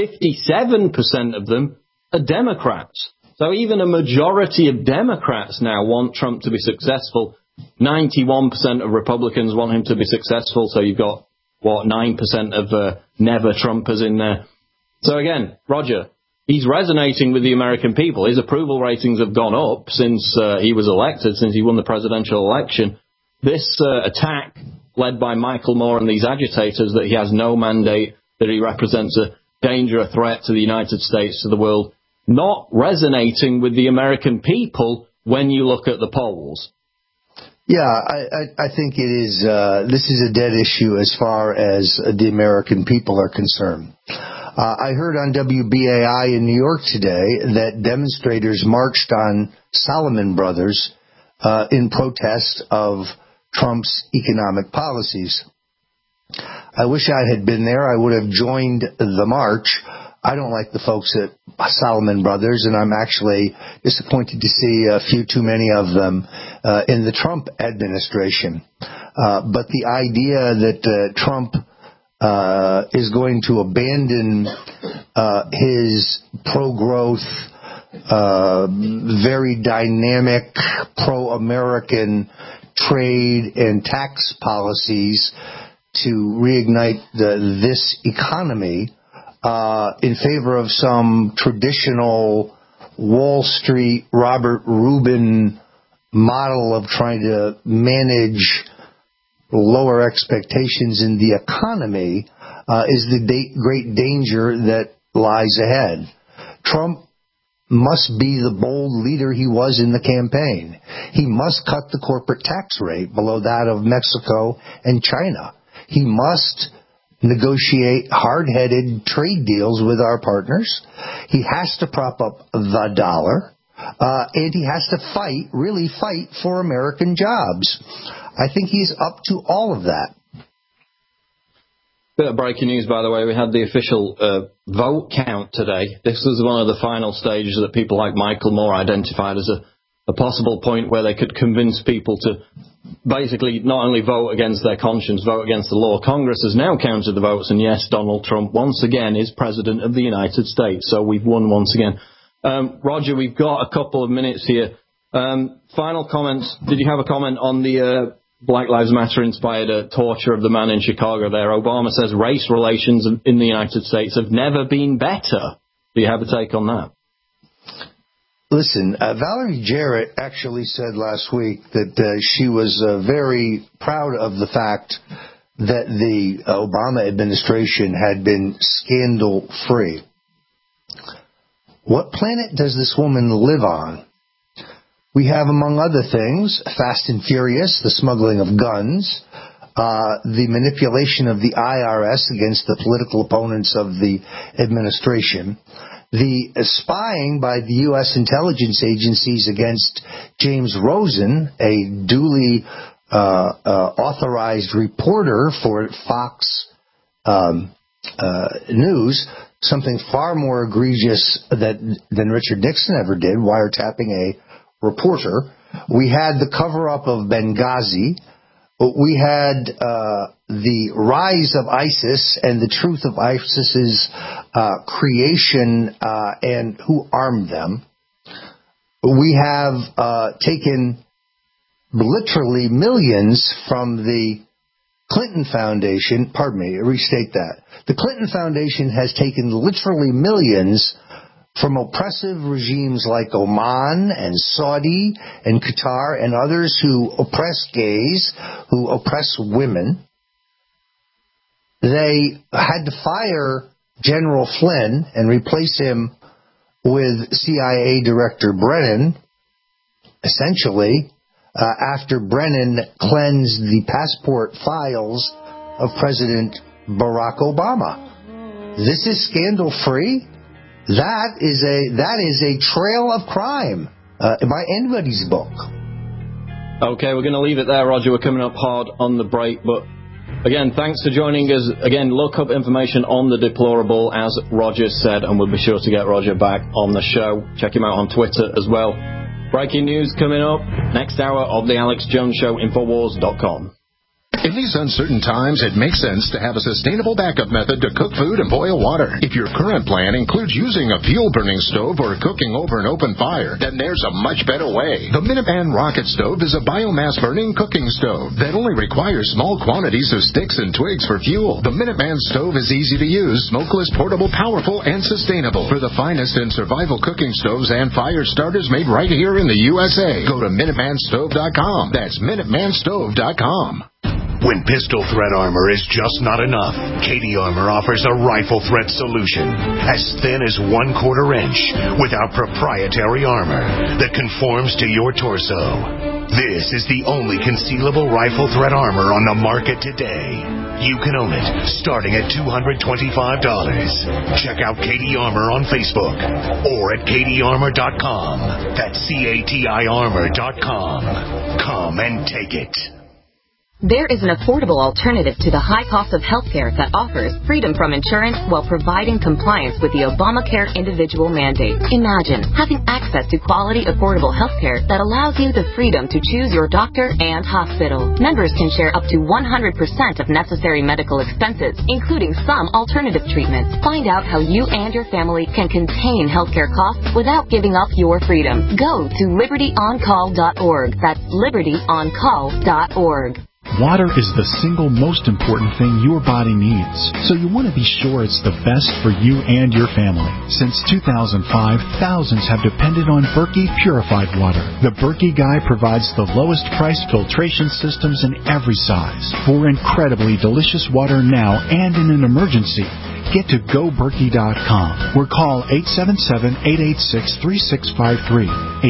57% of them are Democrats. So even a majority of Democrats now want Trump to be successful. 91% of Republicans want him to be successful. So you've got, 9% of never Trumpers in there. So again, Roger, he's resonating with the American people. His approval ratings have gone up since he was elected, since he won the presidential election. This attack led by Michael Moore and these agitators that he has no mandate, that he represents a danger, a threat to the United States, to the world, not resonating with the American people when you look at the polls. Yeah, I think it is. This is a dead issue as far as the American people are concerned. I heard on WBAI in New York today that demonstrators marched on Salomon Brothers in protest of Trump's economic policies. I wish I had been there. I would have joined the march. I don't like the folks at Salomon Brothers, and I'm actually disappointed to see a few too many of them in the Trump administration. But the idea that Trump is going to abandon his pro-growth, very dynamic, pro-American trade and tax policies to reignite this economy in favor of some traditional Wall Street Robert Rubin model of trying to manage lower expectations in the economy is the great danger that lies ahead. Trump must be the bold leader he was in the campaign. He must cut the corporate tax rate below that of Mexico and China. He must negotiate hard-headed trade deals with our partners. He has to prop up the dollar. And he has to really fight for American jobs. I think he's up to all of that. Bit of breaking news, by the way. We had the official vote count today. This was one of the final stages that people like Michael Moore identified as a possible point where they could convince people to basically not only vote against their conscience, vote against the law. Congress has now counted the votes, and yes, Donald Trump once again is President of the United States. So we've won once again. Roger, we've got a couple of minutes here. Final comments. Did you have a comment on the Black Lives Matter-inspired torture of the man in Chicago there? Obama says race relations in the United States have never been better. Do you have a take on that? Listen, Valerie Jarrett actually said last week that she was very proud of the fact that the Obama administration had been scandal-free. What planet does this woman live on? We have, among other things, Fast and Furious, the smuggling of guns, the manipulation of the IRS against the political opponents of the administration, the spying by the U.S. intelligence agencies against James Rosen, a duly authorized reporter for Fox News, something far more egregious than Richard Nixon ever did, wiretapping a reporter. We had the cover-up of Benghazi. We had the rise of ISIS and the truth of ISIS's creation and who armed them. We have taken literally millions from the Clinton Foundation. Pardon me, restate that. The Clinton Foundation has taken literally millions from oppressive regimes like Oman and Saudi and Qatar and others who oppress gays, who oppress women. They had to fire General Flynn and replace him with CIA Director Brennan, essentially, after Brennan cleansed the passport files of President Barack Obama. This is scandal-free. That is a trail of crime by anybody's book. Okay, we're going to leave it there, Roger. We're coming up hard on the break, but again, thanks for joining us. Again, look up information on the deplorable, as Roger said, and we'll be sure to get Roger back on the show. Check him out on Twitter as well. Breaking news coming up next hour of the Alex Jones Show, Infowars.com. In these uncertain times, it makes sense to have a sustainable backup method to cook food and boil water. If your current plan includes using a fuel-burning stove or cooking over an open fire, then there's a much better way. The Minuteman Rocket Stove is a biomass-burning cooking stove that only requires small quantities of sticks and twigs for fuel. The Minuteman Stove is easy to use, smokeless, portable, powerful, and sustainable. For the finest in survival cooking stoves and fire starters made right here in the USA, go to MinutemanStove.com. That's MinutemanStove.com. When pistol thread armor is just not enough, Katie Armor offers a rifle thread solution as thin as 1/4 inch with our proprietary armor that conforms to your torso. This is the only concealable rifle thread armor on the market today. You can own it starting at $225. Check out Katie Armor on Facebook or at KatieArmor.com. That's CATI Armor.com. Come and take it. There is an affordable alternative to the high cost of healthcare that offers freedom from insurance while providing compliance with the Obamacare individual mandate. Imagine having access to quality, affordable healthcare that allows you the freedom to choose your doctor and hospital. Members can share up to 100% of necessary medical expenses, including some alternative treatments. Find out how you and your family can contain healthcare costs without giving up your freedom. Go to libertyoncall.org. That's libertyoncall.org. Water is the single most important thing your body needs, so you want to be sure it's the best for you and your family. Since 2005, thousands have depended on Berkey purified water. The Berkey Guy provides the lowest price filtration systems in every size. For incredibly delicious water now and in an emergency, get to GoBerkey.com or call 877-886-3653.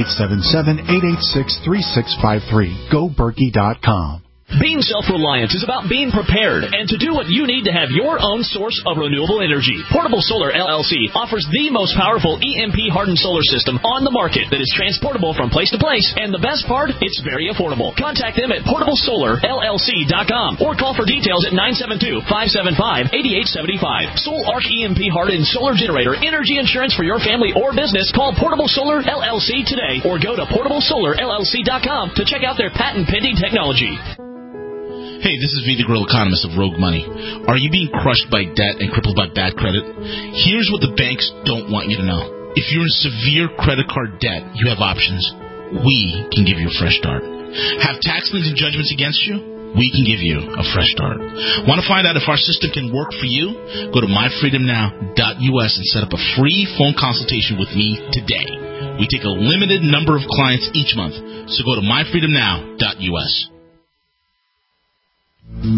877-886-3653. GoBerkey.com. Being self-reliant is about being prepared and to do what you need to have your own source of renewable energy. Portable Solar LLC offers the most powerful EMP-hardened solar system on the market that is transportable from place to place, and the best part, it's very affordable. Contact them at PortableSolarLLC.com or call for details at 972-575-8875. Soul Arc EMP-hardened solar generator energy insurance for your family or business. Call Portable Solar LLC today or go to PortableSolarLLC.com to check out their patent-pending technology. Hey, this is V, the Grill Economist of Rogue Money. Are you being crushed by debt and crippled by bad credit? Here's what the banks don't want you to know. If you're in severe credit card debt, you have options. We can give you a fresh start. Have tax liens and judgments against you? We can give you a fresh start. Want to find out if our system can work for you? Go to myfreedomnow.us and set up a free phone consultation with me today. We take a limited number of clients each month, so go to myfreedomnow.us. While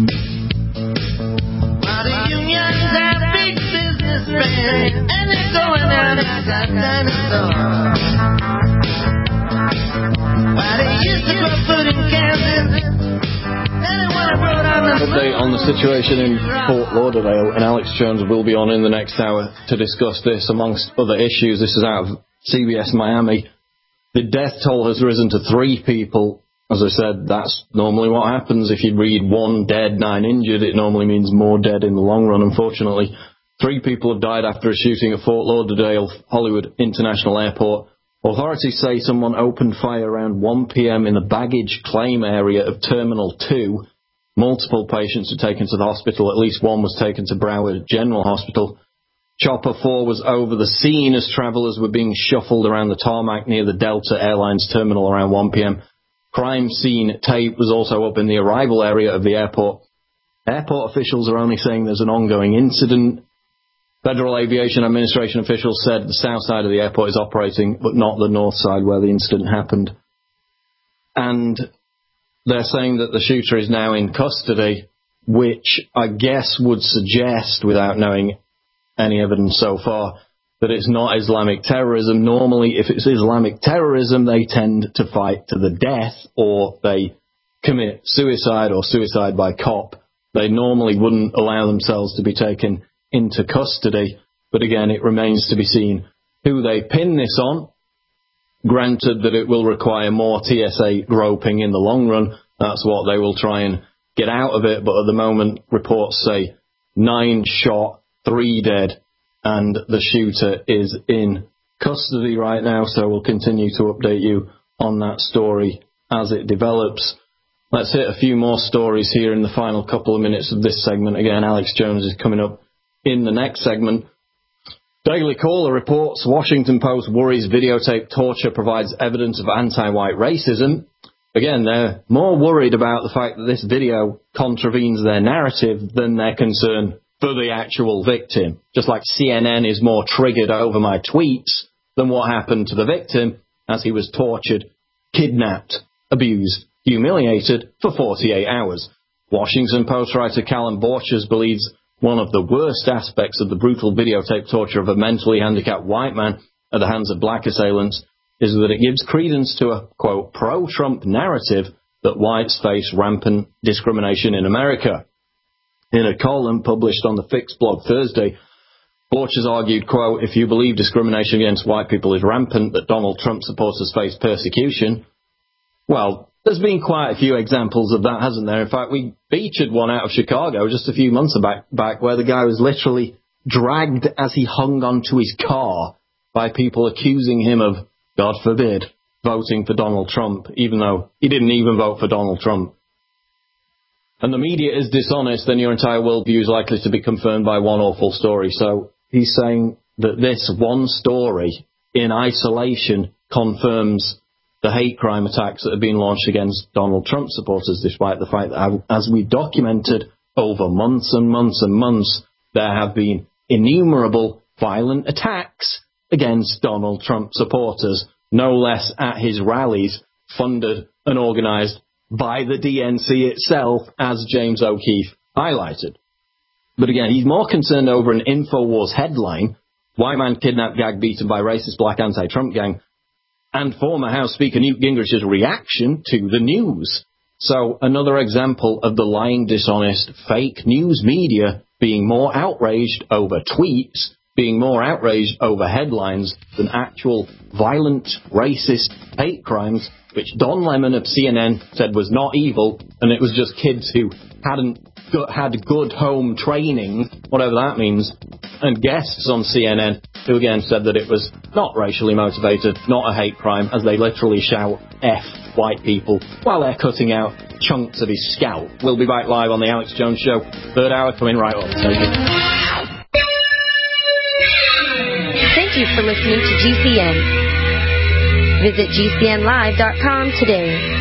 the unions have big businessmen and they're going out inside dinosaurs. While they used to grow food in Kansas, then they want to grow down the Update on the situation in Fort Lauderdale, and Alex Jones will be on in the next hour to discuss this amongst other issues. This is out of CBS Miami. The death toll has risen to 3 people as I said, that's normally what happens. If you read 1 dead, 9 injured, it normally means more dead in the long run, unfortunately. 3 people have died after a shooting at Fort Lauderdale Hollywood International Airport. Authorities say someone opened fire around 1 p.m. in the baggage claim area of Terminal 2. Multiple patients were taken to the hospital. At least one was taken to Broward General Hospital. Chopper 4 was over the scene as travelers were being shuffled around the tarmac near the Delta Airlines terminal around 1 p.m. Crime scene tape was also up in the arrival area of the airport. Airport officials are only saying there's an ongoing incident. Federal Aviation Administration officials said the south side of the airport is operating, but not the north side where the incident happened. And they're saying that the shooter is now in custody, which I guess would suggest, without knowing any evidence so far, that it's not Islamic terrorism. Normally, if it's Islamic terrorism, they tend to fight to the death, or they commit suicide or suicide by cop. They normally wouldn't allow themselves to be taken into custody. But again, it remains to be seen who they pin this on. Granted that it will require more TSA groping in the long run. That's what they will try and get out of it. But at the moment, reports say 9 shot, 3 dead, and the shooter is in custody right now. So we'll continue to update you on that story as it develops. Let's hit a few more stories here in the final couple of minutes of this segment. Again, Alex Jones is coming up in the next segment. Daily Caller reports Washington Post worries videotape torture provides evidence of anti-white racism. Again, they're more worried about the fact that this video contravenes their narrative than their concern for the actual victim. Just like CNN is more triggered over my tweets than what happened to the victim as he was tortured, kidnapped, abused, humiliated for 48 hours. Washington Post writer Callum Borchers believes one of the worst aspects of the brutal videotape torture of a mentally handicapped white man at the hands of black assailants is that it gives credence to a, quote, pro-Trump narrative that whites face rampant discrimination in America. In a column published on the Fix blog Thursday, Borchers argued, quote, if you believe discrimination against white people is rampant, that Donald Trump supporters face persecution, well, there's been quite a few examples of that, hasn't there? In fact, we featured one out of Chicago just a few months back where the guy was literally dragged as he hung onto his car by people accusing him of, God forbid, voting for Donald Trump, even though he didn't even vote for Donald Trump. And the media is dishonest, then your entire worldview is likely to be confirmed by one awful story. So he's saying that this one story in isolation confirms the hate crime attacks that have been launched against Donald Trump supporters, despite the fact that, as we documented over months and months and months, there have been innumerable violent attacks against Donald Trump supporters, no less at his rallies, funded and organised by the DNC itself, as James O'Keefe highlighted. But again, he's more concerned over an InfoWars headline, white man kidnapped, gagged, beaten by racist black anti-Trump gang, and former House Speaker Newt Gingrich's reaction to the news. So another example of the lying, dishonest, fake news media being more outraged over tweets, being more outraged over headlines than actual violent, racist hate crimes, which Don Lemon of CNN said was not evil, and it was just kids who hadn't had good home training, whatever that means, and guests on CNN who again said that it was not racially motivated, not a hate crime, as they literally shout F white people while they're cutting out chunks of his scalp. We'll be back live on the Alex Jones Show, third hour coming right up. Thank you for listening to GCN. Visit GCNlive.com today.